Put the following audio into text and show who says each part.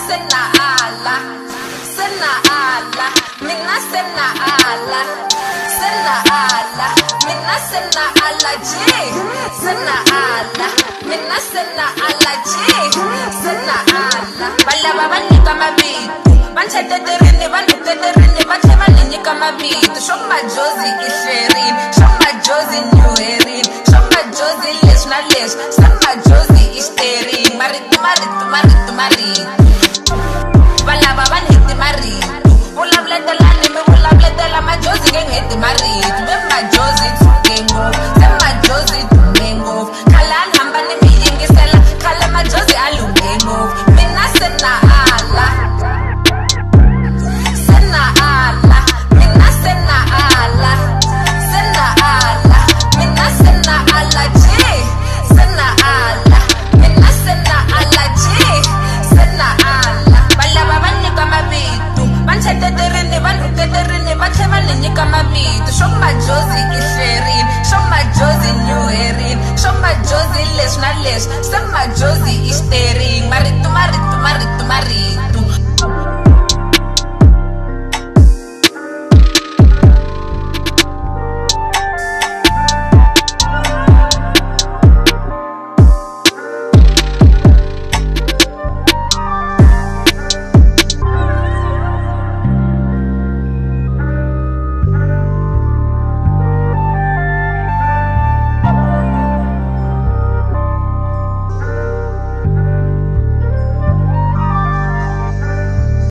Speaker 1: sena ala, mina sena ala, mina sena ala G, sena ala, mina sena ala G, sena ala. Balaba banika mabito, bancheteterini, bancheteterini, bachebanika mabito. Show my Josie isherin, show my Josie new erin, show my Josie lesh na lesh, show my Josie isherin. Maritu, maritu, maritu, maritu. Balaba baniti maritu. Ula blete la nime, ula blete la my Josie gang hiti maritu. Me my Josie tukengo, se my Josie tukengo. Kala hamba ni mi ingisela, kala my Josie alungengo. Mina sena